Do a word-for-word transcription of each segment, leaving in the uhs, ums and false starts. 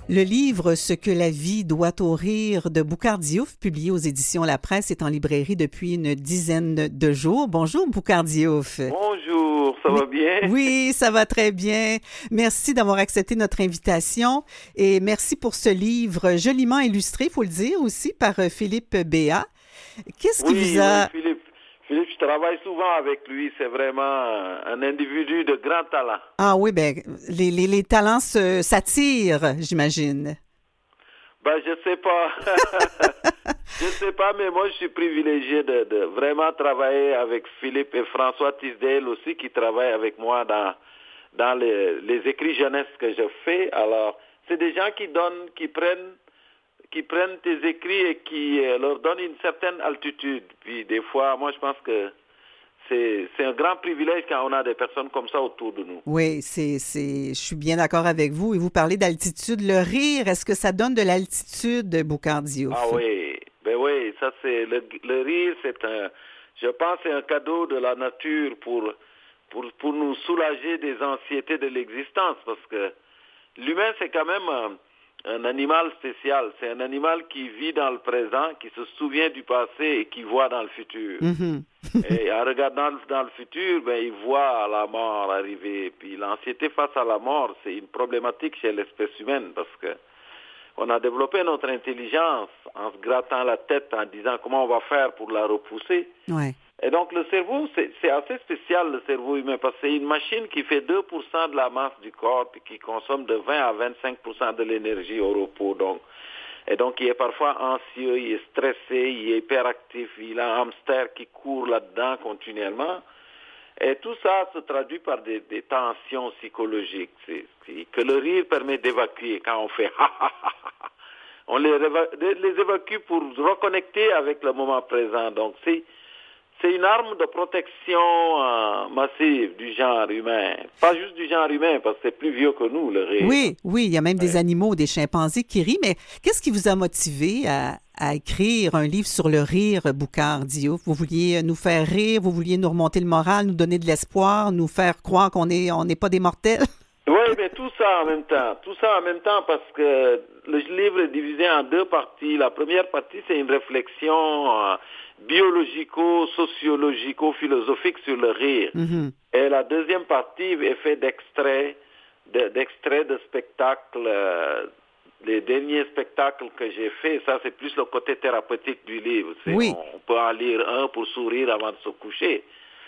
Le livre « Ce que la vie doit au rire » de Boucard Diouf, publié aux éditions La Presse, est en librairie depuis une dizaine de jours. Bonjour, Boucard Diouf. Bonjour, ça va bien? Oui, ça va très bien. Merci d'avoir accepté notre invitation et merci pour ce livre joliment illustré, il faut le dire aussi, par Philippe Béat. Qu'est-ce qui oui, vous a... Oui, Philippe. Philippe, je travaille souvent avec lui. C'est vraiment un individu de grand talent. Ah oui, bien, les, les, les talents se, s'attirent, j'imagine. Ben, je sais pas. Je sais pas, mais moi, je suis privilégié de, de vraiment travailler avec Philippe et François Tisdale aussi, qui travaillent avec moi dans, dans les, les écrits jeunesse que je fais. Alors, c'est des gens qui donnent, qui prennent qui prennent tes écrits et qui euh, leur donnent une certaine altitude. Puis des fois, moi, je pense que c'est, c'est un grand privilège quand on a des personnes comme ça autour de nous. Oui, c'est, c'est, je suis bien d'accord avec vous. Et vous parlez d'altitude. Le rire, est-ce que ça donne de l'altitude, Boucard Diouf? Ah oui, ben oui, ça c'est, le, le rire, c'est un, je pense, c'est un cadeau de la nature pour, pour, pour nous soulager des anxiétés de l'existence, parce que l'humain, c'est quand même un, un animal spécial. C'est un animal qui vit dans le présent, qui se souvient du passé et qui voit dans le futur. Mm-hmm. Et en regardant dans le futur, ben, il voit la mort arriver. Puis l'anxiété face à la mort, c'est une problématique chez l'espèce humaine parce que on a développé notre intelligence en se grattant la tête, en disant comment on va faire pour la repousser. Ouais. Et donc le cerveau, c'est, c'est assez spécial, le cerveau humain, parce que c'est une machine qui fait deux pour cent de la masse du corps et qui consomme de vingt à vingt-cinq pour cent de l'énergie au repos. Donc, et donc il est parfois anxieux, il est stressé, il est hyperactif, il a un hamster qui court là-dedans continuellement. Et tout ça se traduit par des, des tensions psychologiques c'est, c'est, que le rire permet d'évacuer quand on fait ha ha ha ha. On les, les évacue pour reconnecter avec le moment présent. Donc c'est C'est une arme de protection euh, massive du genre humain. Pas juste du genre humain, parce que c'est plus vieux que nous, le rire. Oui, oui, il y a même des ouais. animaux, des chimpanzés qui rient, mais qu'est-ce qui vous a motivé à, à écrire un livre sur le rire, Boucard Diouf? Vous vouliez nous faire rire, vous vouliez nous remonter le moral, nous donner de l'espoir, nous faire croire qu'on est, on n'est pas des mortels? Oui, mais tout ça en même temps. Tout ça en même temps parce que le livre est divisé en deux parties. La première partie, c'est une réflexion euh, biologico-sociologico-philosophique sur le rire. Mm-hmm. Et la deuxième partie est faite d'extraits de, d'extraits de spectacles, euh, les derniers spectacles que j'ai faits. Ça, c'est plus le côté thérapeutique du livre. C'est, oui. on, on peut en lire un pour sourire avant de se coucher.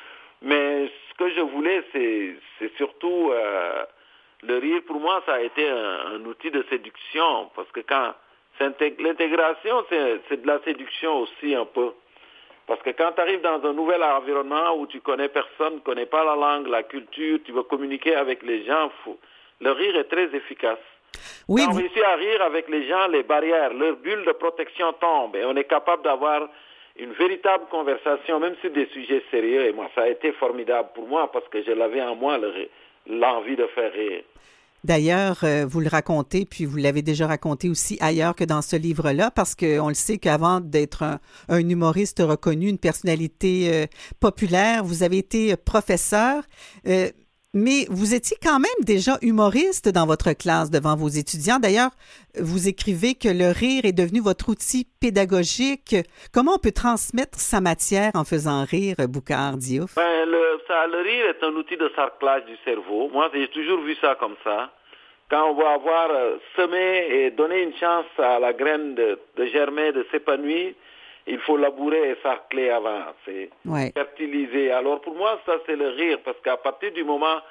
Mais ce que je voulais, c'est, c'est surtout... Euh, le rire, pour moi, ça a été un, un outil de séduction, parce que quand c'est, l'intégration, c'est, c'est de la séduction aussi un peu. Parce que quand tu arrives dans un nouvel environnement où tu connais personne, tu connais pas la langue, la culture, tu veux communiquer avec les gens, faut, le rire est très efficace. Oui, quand vous... on réussit à rire avec les gens, les barrières, leur bulle de protection tombe et on est capable d'avoir une véritable conversation, même sur des sujets sérieux. Et moi, ça a été formidable pour moi parce que je l'avais en moi, le rire. L'envie de faire rire. D'ailleurs, euh, vous le racontez, puis vous l'avez déjà raconté aussi ailleurs que dans ce livre-là, parce qu'on le sait qu'avant d'être un, un humoriste reconnu, une personnalité euh, populaire, vous avez été professeur, euh, mais vous étiez quand même déjà humoriste dans votre classe devant vos étudiants. D'ailleurs, vous écrivez que le rire est devenu votre outil pédagogique. Comment on peut transmettre sa matière en faisant rire, Boucard Diouf? Ben, le, ça, le rire est un outil de sarclage du cerveau. Moi, j'ai toujours vu ça comme ça. Quand on va avoir euh, semé et donné une chance à la graine de, de germer, de s'épanouir, il faut labourer et sarcler avant, c'est ouais. fertiliser. Alors pour moi, ça c'est le rire, parce qu'à partir du moment,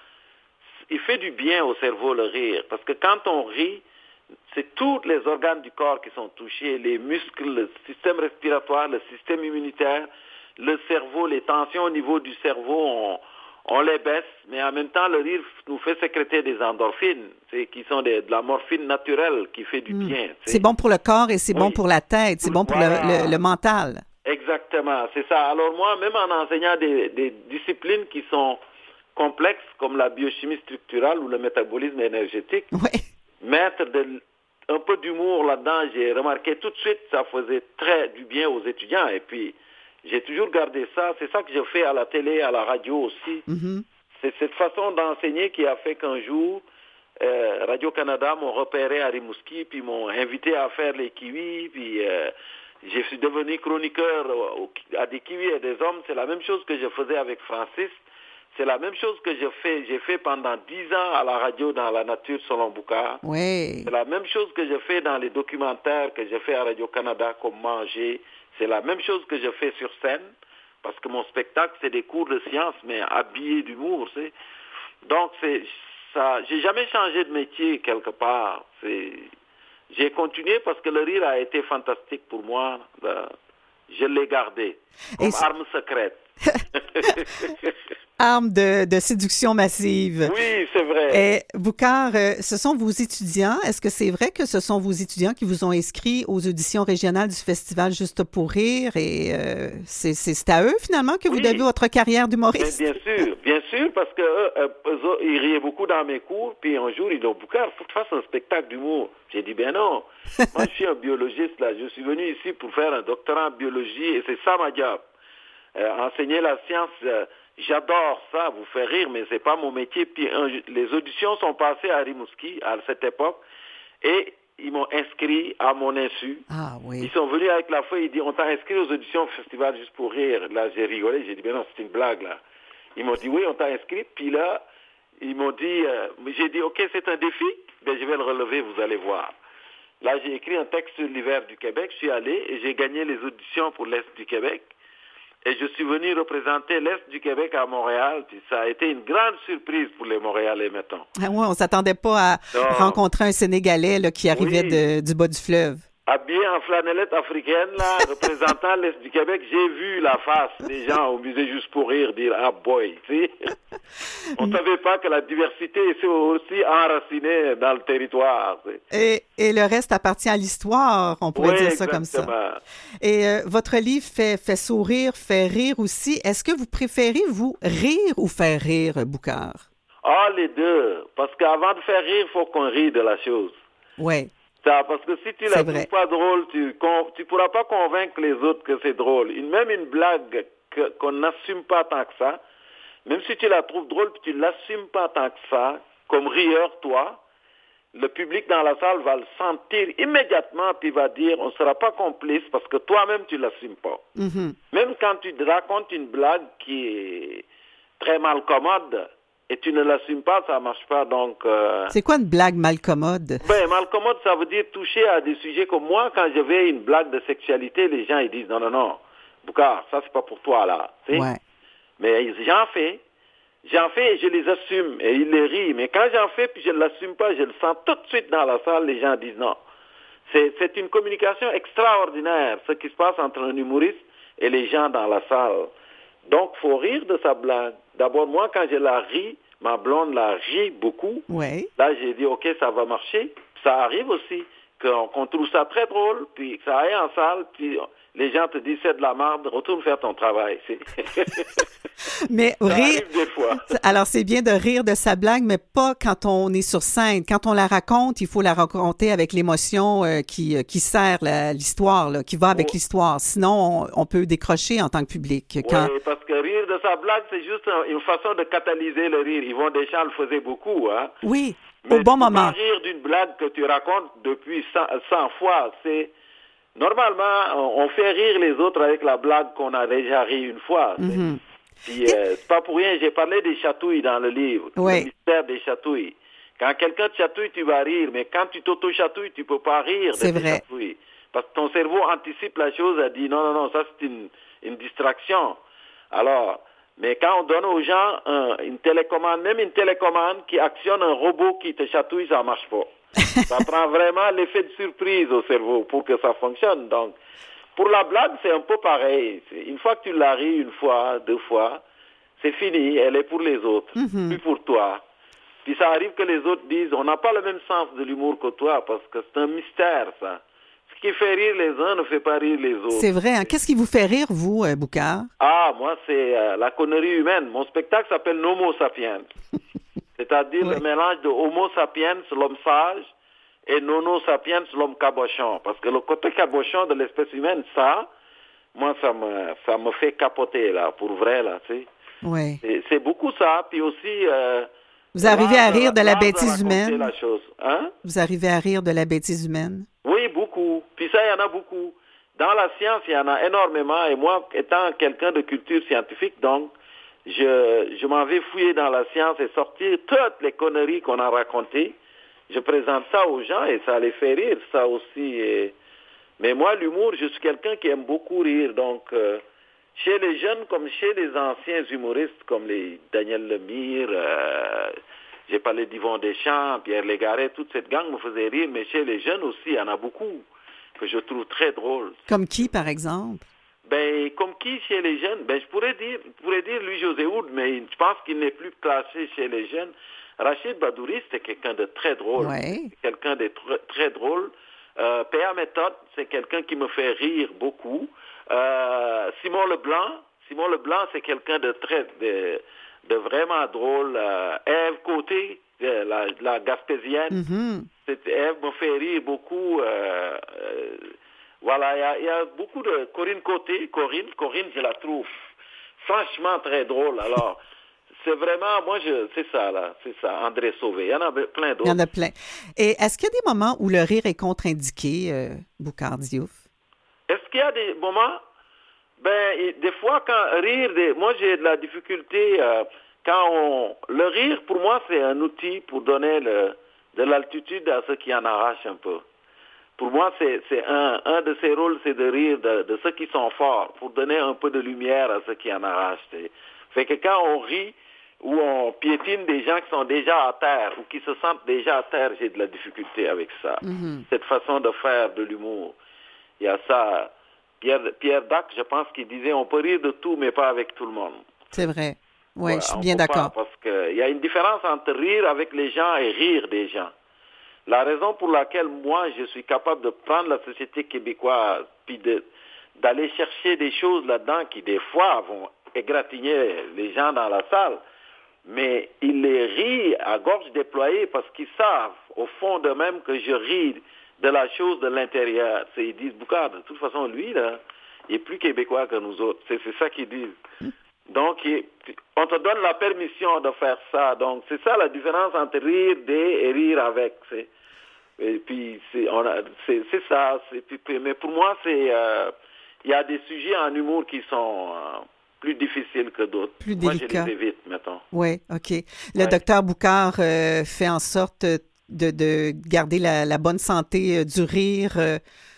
il fait du bien au cerveau le rire, parce que quand on rit, c'est tous les organes du corps qui sont touchés, les muscles, le système respiratoire, le système immunitaire, le cerveau, les tensions au niveau du cerveau, on, on les baisse, mais en même temps, le rire nous fait sécréter des endorphines, c'est, qui sont des, de la morphine naturelle qui fait du mmh. bien. C'est. c'est bon pour le corps et c'est oui. bon pour la tête, c'est bon pour voilà. le, le, le mental. Exactement, c'est ça. Alors moi, même en enseignant des, des disciplines qui sont complexes, comme la biochimie structurale ou le métabolisme énergétique, oui. mettre de, un peu d'humour là-dedans, j'ai remarqué tout de suite, ça faisait très du bien aux étudiants. Et puis, j'ai toujours gardé ça. C'est ça que je fais à la télé, à la radio aussi. Mm-hmm. C'est cette façon d'enseigner qui a fait qu'un jour, euh, Radio-Canada m'ont repéré à Rimouski, puis m'ont invité à faire les kiwis, puis euh, je suis devenu chroniqueur à des kiwis et des hommes. C'est la même chose que je faisais avec Francis. C'est la même chose que je fais. J'ai fait pendant dix ans à la radio dans La Nature selon Boucard. Oui. C'est la même chose que je fais dans les documentaires que je fais à Radio-Canada comme Manger. C'est la même chose que je fais sur scène. Parce que mon spectacle, c'est des cours de sciences, mais habillés d'humour. C'est... Donc, c'est ça. J'ai jamais changé de métier quelque part. C'est... J'ai continué parce que le rire a été fantastique pour moi. Je l'ai gardé comme arme secrète. Arme de, de séduction massive. Oui, c'est vrai. Et Boucard, euh, ce sont vos étudiants. Est-ce que c'est vrai que ce sont vos étudiants qui vous ont inscrit aux auditions régionales du Festival Juste pour rire? Et euh, c'est, c'est, c'est à eux, finalement, que vous oui. devez votre carrière d'humoriste? Mais bien sûr, bien sûr, parce que euh, eux, ils riaient beaucoup dans mes cours. Puis un jour, ils disent, Boucard, il faut que tu fasses un spectacle d'humour. J'ai dit, ben non. Moi, je suis un biologiste, là. Je suis venu ici pour faire un doctorat en biologie et c'est ça ma job. Euh, enseigner la science... Euh, J'adore ça, vous faire rire, mais c'est pas mon métier. Puis un, les auditions sont passées à Rimouski à cette époque et ils m'ont inscrit à mon insu. Ah oui. Ils sont venus avec la feuille, ils disent on t'a inscrit aux auditions au festival Juste pour rire. Là j'ai rigolé, j'ai dit mais non c'est une blague là. Ils m'ont dit oui on t'a inscrit. Puis là ils m'ont dit, euh, j'ai dit ok c'est un défi, ben je vais le relever, vous allez voir. Là j'ai écrit un texte sur l'hiver du Québec, je suis allé et j'ai gagné les auditions pour l'Est du Québec. Et je suis venu représenter l'Est du Québec à Montréal, puis ça a été une grande surprise pour les Montréalais, mettons. Ah ouais, on s'attendait pas à non. rencontrer un Sénégalais là, qui arrivait oui. de, du bas du fleuve. Habillé en flanellette africaine, là, représentant l'Est du Québec, j'ai vu la face des gens au musée Juste pour rire dire « Ah boy », tu sais. On ne savait pas que la diversité est aussi enracinée dans le territoire. Et, et le reste appartient à l'histoire, on pourrait oui, dire ça exactement. comme ça. Et euh, votre livre fait, fait sourire, fait rire aussi. Est-ce que vous préférez, vous, rire ou faire rire, Boucard? Ah, les deux. Parce qu'avant de faire rire, il faut qu'on rie de la chose. Oui. Ça, parce que si tu la trouves pas drôle, tu ne pourras pas convaincre les autres que c'est drôle. Une, même une blague que, qu'on n'assume pas tant que ça, même si tu la trouves drôle puis tu ne l'assumes pas tant que ça, comme rieur, toi, le public dans la salle va le sentir immédiatement puis va dire on ne sera pas complice parce que toi-même tu ne l'assumes pas. Mm-hmm. Même quand tu te racontes une blague qui est très mal commode, et tu ne l'assumes pas, ça ne marche pas. Donc, euh... c'est quoi une blague malcommode? Ben, malcommode, ça veut dire toucher à des sujets comme moi. Quand je vais une blague de sexualité, les gens ils disent non, non, non, Boucard, ça c'est pas pour toi là. Ouais. Mais j'en fais. J'en fais et je les assume. Et ils les rient. Mais quand j'en fais puis je ne l'assume pas, je le sens tout de suite dans la salle, les gens disent non. C'est, c'est une communication extraordinaire, ce qui se passe entre un humoriste et les gens dans la salle. Donc, il faut rire de sa blague. D'abord, moi, quand je la ris, ma blonde la rit beaucoup. Ouais. Là, j'ai dit, OK, ça va marcher. Ça arrive aussi qu'on, qu'on trouve ça très drôle, puis que ça aille en salle, puis les gens te disent, c'est de la merde, retourne faire ton travail. C'est... Mais ça rire... arrive des fois. Alors, c'est bien de rire de sa blague, mais pas quand on est sur scène. Quand on la raconte, il faut la raconter avec l'émotion euh, qui, euh, qui sert la, l'histoire, là, qui va avec oh. l'histoire. Sinon, on, on peut décrocher en tant que public. Quand... Oui, parce que rire de sa blague, c'est juste une façon de catalyser le rire. Yvon Deschamps le faisait beaucoup, hein. Oui, mais au bon tu moment. Pas rire d'une blague que tu racontes depuis cent fois, c'est... Normalement, on fait rire les autres avec la blague qu'on a déjà ri une fois. Mm-hmm. Puis, euh, c'est pas pour rien, j'ai parlé des chatouilles dans le livre, oui. le mystère des chatouilles. Quand quelqu'un te chatouille, tu vas rire, mais quand tu t'auto-chatouilles, tu peux pas rire c'est de tes vrai. chatouilles. Parce que ton cerveau anticipe la chose, a dit non, non, non, ça c'est une, une distraction. Alors, mais quand on donne aux gens un, une télécommande, même une télécommande qui actionne un robot qui te chatouille, ça marche pas. Ça prend vraiment l'effet de surprise au cerveau pour que ça fonctionne. Donc, pour la blague, c'est un peu pareil. Une fois que tu l'as ri une fois, deux fois, c'est fini. Elle est pour les autres, mm-hmm. plus pour toi. Puis ça arrive que les autres disent, on n'a pas le même sens de l'humour que toi, parce que c'est un mystère, ça. Ce qui fait rire les uns ne fait pas rire les autres. C'est vrai. Hein? Qu'est-ce qui vous fait rire, vous, euh, Boucard? Ah, moi, c'est euh, la connerie humaine. Mon spectacle s'appelle Homo sapiens. C'est-à-dire oui. le mélange de Homo sapiens, l'homme sage, et Nono sapiens, l'homme cabochon. Parce que le côté cabochon de l'espèce humaine, ça, moi, ça me, ça me fait capoter, là, pour vrai, là, tu sais. Oui. Et c'est beaucoup ça. Puis aussi, euh, Vous arrivez à rire de la bêtise de humaine? La chose. Hein? Vous arrivez à rire de la bêtise humaine? Oui, beaucoup. Puis ça, il y en a beaucoup. Dans la science, il y en a énormément. Et moi, étant quelqu'un de culture scientifique, donc, je, je m'en vais fouiller dans la science et sortir toutes les conneries qu'on a racontées. Je présente ça aux gens et ça les fait rire, ça aussi. Et... Mais moi, l'humour, je suis quelqu'un qui aime beaucoup rire. Donc, euh, chez les jeunes comme chez les anciens humoristes, comme les Daniel Lemire, euh, j'ai parlé d'Yvon Deschamps, Pierre Légaré, toute cette gang me faisait rire. Mais chez les jeunes aussi, il y en a beaucoup que je trouve très drôles. Comme qui, par exemple? Ben, comme qui chez les jeunes? Ben, je pourrais dire, je pourrais dire Louis-José Houd, mais je pense qu'il n'est plus classé chez les jeunes. Rachid Badouri, c'était quelqu'un de très drôle. Ouais. Quelqu'un de tr- très drôle. Euh, P A Méthode, c'est quelqu'un qui me fait rire beaucoup. Euh, Simon Leblanc, Simon Leblanc, c'est quelqu'un de très, de, de vraiment drôle. Euh, Ève Côté, la, la Gaspésienne, Mm-hmm. c'est, Ève me fait rire beaucoup. Euh, euh, voilà, il y a, y a beaucoup de Corinne Côté, Corinne, Corinne, je la trouve franchement très drôle. Alors, c'est vraiment, moi, je, c'est ça, là, c'est ça, André Sauvé. Il y en a plein d'autres. Il y en a plein. Et est-ce qu'il y a des moments où le rire est contre-indiqué, euh, Boucard Diouf? Est-ce qu'il y a des moments, ben, des fois, quand rire, des, moi, j'ai de la difficulté, euh, quand on, le rire, pour moi, c'est un outil pour donner le, de l'altitude à ceux qui en arrachent un peu. Pour moi, c'est, c'est un, un de ses rôles, c'est de rire de, de ceux qui sont forts, pour donner un peu de lumière à ceux qui en arrachent. C'est, fait que quand on rit, ou on piétine des gens qui sont déjà à terre, ou qui se sentent déjà à terre, j'ai de la difficulté avec ça. Mm-hmm. Cette façon de faire de l'humour. Il y a ça. Pierre, Pierre Dac, je pense qu'il disait, on peut rire de tout, mais pas avec tout le monde. C'est vrai. Oui, Voilà, je suis on bien peut pas, d'accord. parce qu'il y a une différence entre rire avec les gens et rire des gens. La raison pour laquelle moi, je suis capable de prendre la société québécoise, puis de, d'aller chercher des choses là-dedans qui, des fois, vont égratigner les gens dans la salle, mais ils les rient à gorge déployée parce qu'ils savent, au fond d'eux-mêmes, que je ris de la chose de l'intérieur. C'est, ils disent, Boucard, de toute façon, lui, là, il est plus québécois que nous autres. C'est, c'est ça qu'ils disent. Donc, il, on te donne la permission de faire ça. Donc, c'est ça la différence entre rire des et rire avec. C'est, et puis, c'est, on a, c'est, c'est ça. C'est, mais pour moi, c'est, euh, il y a des sujets en humour qui sont euh, plus difficiles que d'autres. Plus moi, délicat. je les évite, mettons. Oui, OK. Le Ouais. docteur Boucard euh, fait en sorte de, de garder la, la bonne santé euh, du rire. Euh,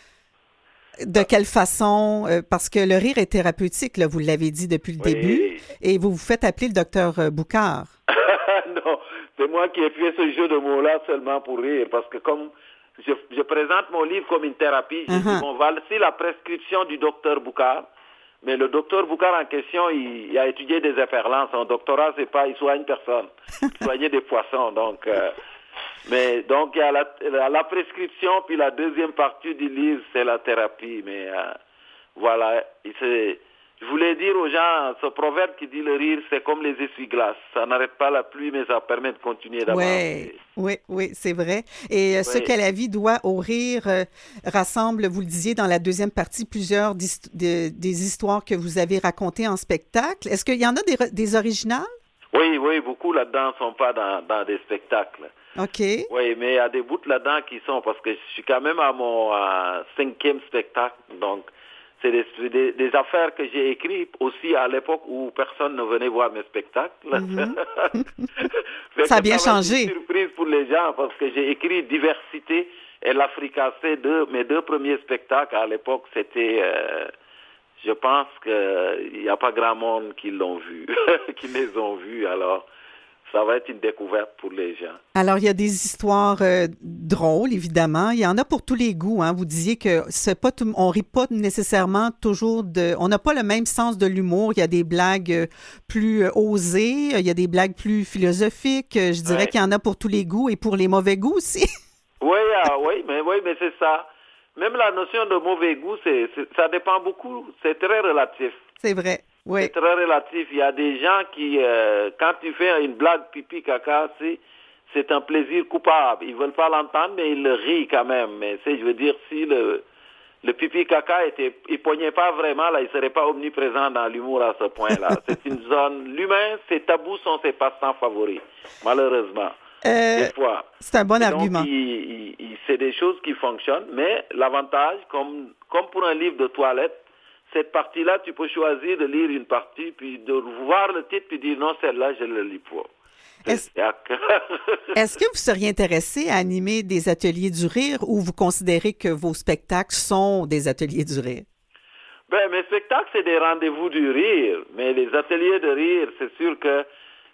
de quelle façon? Euh, parce que le rire est thérapeutique, là, vous l'avez dit depuis le Oui. début, et vous vous faites appeler le docteur euh, Boucard. Non, c'est moi qui ai fait ce jeu de mots-là seulement pour rire, parce que comme je, je présente mon livre comme une thérapie, je Uh-huh. dis, bon, voici la prescription du docteur Boucard, mais le docteur Boucard en question, il, il a étudié des infernales. Son doctorat, c'est pas, il soigne personne. Il soignait des poissons, donc... Euh, mais donc, il y a la, la, la prescription, puis la deuxième partie du livre, c'est la thérapie. Mais euh, voilà, et c'est, je voulais dire aux gens, ce proverbe qui dit le rire, c'est comme les essuie-glaces. Ça n'arrête pas la pluie, mais ça permet de continuer d'avancer. Oui, oui, oui, c'est vrai. Et euh, ce Oui. que la vie doit au rire euh, rassemble, vous le disiez dans la deuxième partie, plusieurs d'hist- de- des histoires que vous avez racontées en spectacle. Est-ce qu'il y en a des, re- des originales? Oui, oui, beaucoup là-dedans ne sont pas dans, dans des spectacles. OK. Oui, mais il y a des bouts là-dedans qui sont, parce que je suis quand même à mon euh, cinquième spectacle, donc c'est des, des, des affaires que j'ai écrites aussi à l'époque où personne ne venait voir mes spectacles. Mhm. Fait Ça a que bien va être changé. une surprise pour les gens, parce que j'ai écrit Diversité et l'Africacé, deux, mes deux premiers spectacles à l'époque, c'était... Euh, je pense qu'il n'y a pas grand monde qui l'ont vu, qui les ont vus, alors ça va être une découverte pour les gens. Alors, il y a des histoires euh, drôles, évidemment. Il y en a pour tous les goûts. Hein. Vous disiez que c'est pas tout, on rit pas nécessairement toujours de... On n'a pas le même sens de l'humour. Il y a des blagues euh, plus euh, osées. Il y a des blagues plus philosophiques. Euh, Je dirais Ouais. qu'il y en a pour tous les goûts et pour les mauvais goûts aussi. Oui, ah, oui, mais oui, mais c'est ça. Même la notion de mauvais goût, c'est, c'est, ça dépend beaucoup. C'est très relatif. C'est vrai. Oui. C'est très relatif. Il y a des gens qui, euh, quand tu fais une blague pipi caca, c'est, c'est un plaisir coupable. Ils veulent pas l'entendre, mais ils le rient quand même. Mais c'est, je veux dire, si le, le pipi caca était, il pognait pas vraiment, là, il serait pas omniprésent dans l'humour à ce point-là. C'est une zone, l'humain, ses tabous sont ses passe-temps favoris, malheureusement. Euh, des fois. C'est un bon Et argument. Donc, il, il, il, c'est des choses qui fonctionnent, mais l'avantage, comme, comme pour un livre de toilette, cette partie-là, tu peux choisir de lire une partie, puis de voir le titre, puis dire non, celle-là, je ne le lis pas. Est-ce, est-ce que vous seriez intéressé à animer des ateliers du rire ou vous considérez que vos spectacles sont des ateliers du rire? Ben, mes spectacles, c'est des rendez-vous du rire, mais les ateliers de rire, c'est sûr que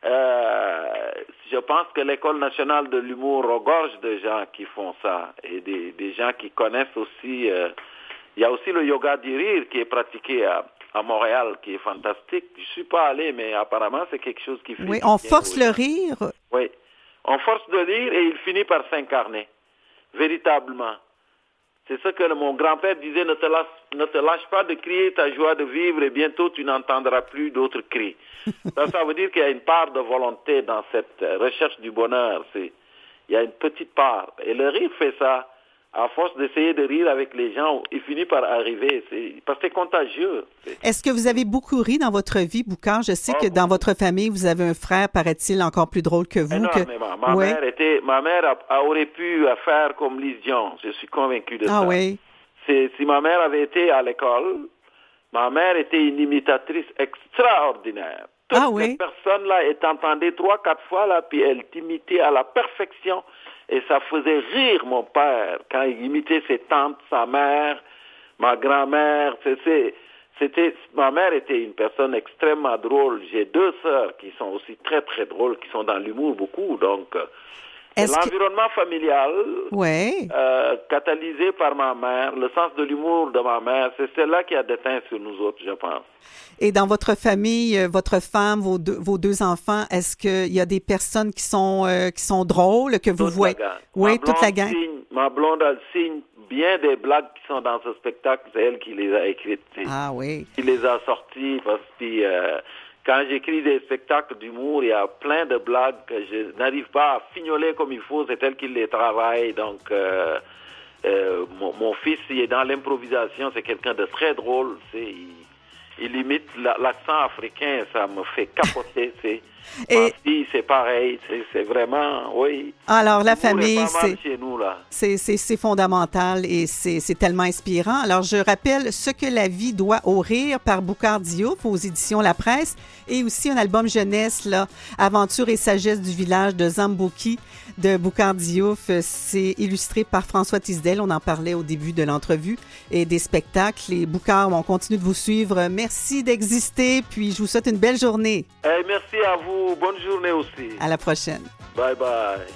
euh, je pense que l'École nationale de l'humour regorge de gens qui font ça et des, des gens qui connaissent aussi. Euh, il y a aussi le yoga du rire qui est pratiqué à à Montréal, qui est fantastique. Je ne suis pas allé, mais apparemment, c'est quelque chose qui fait... Oui, on force le rire. Oui, on force de rire et il finit par s'incarner, véritablement. C'est ce que mon grand-père disait, ne te, lâche, ne te lâche pas de crier ta joie de vivre et bientôt tu n'entendras plus d'autres cris. Ça, ça veut dire qu'il y a une part de volonté dans cette recherche du bonheur. C'est, il y a une petite part. Et le rire fait ça. À force d'essayer de rire avec les gens, il finit par arriver. C'est, parce que c'est contagieux. C'est... Est-ce que vous avez beaucoup ri dans votre vie, Boucard? Je sais oh, que dans votre famille, vous avez un frère, paraît-il, encore plus drôle que vous. Énormément. Que... Ma, ouais. mère était, ma mère a, a, aurait pu faire comme Lise Dion. Je suis convaincu de ah, ça. Oui. C'est, si ma mère avait été à l'école, ma mère était une imitatrice extraordinaire. Toutes ah, ces oui. personnes-là, elle t'entendait trois, quatre fois, là, puis elle t'imitait à la perfection. Et ça faisait rire mon père quand il imitait ses tantes, sa mère, ma grand-mère. C'était, c'était, ma mère était une personne extrêmement drôle. J'ai deux sœurs qui sont aussi très, très drôles, qui sont dans l'humour beaucoup. Donc, l'environnement que... familial, ouais. euh, catalysé par ma mère, le sens de l'humour de ma mère, c'est celle-là qui a déteint sur nous autres, je pense. Et dans votre famille, votre femme, vos deux, vos deux enfants, est-ce qu'il y a des personnes qui sont euh, qui sont drôles, que vous toute voyez? Oui, toute la gang. Signe, ma blonde, elle signe bien des blagues qui sont dans ce spectacle, c'est elle qui les a écrites. Ah oui. Qui les a sorties, parce que euh, quand j'écris des spectacles d'humour, il y a plein de blagues que je n'arrive pas à fignoler comme il faut, c'est elle qui les travaille, donc... Euh, euh, mon, mon fils, il est dans l'improvisation, c'est quelqu'un de très drôle, c'est... Il, Il imite l'accent africain, ça me fait capoter. C'est, et ma fille, c'est pareil. C'est, c'est vraiment, oui. Alors, la famille, c'est, chez nous, là. C'est, c'est, c'est fondamental et c'est, c'est tellement inspirant. Alors, je rappelle Ce que la vie doit au rire par Boucard Diouf aux éditions La Presse et aussi un album jeunesse, là, Aventure et sagesse du village de Zambouki de Boucard Diouf. C'est illustré par François Tisdel. On en parlait au début de l'entrevue et des spectacles. Et Boucard, on continue de vous suivre. Merci d'exister. Puis, je vous souhaite une belle journée. Hey, merci à vous. Bonne journée aussi. À la prochaine. Bye bye.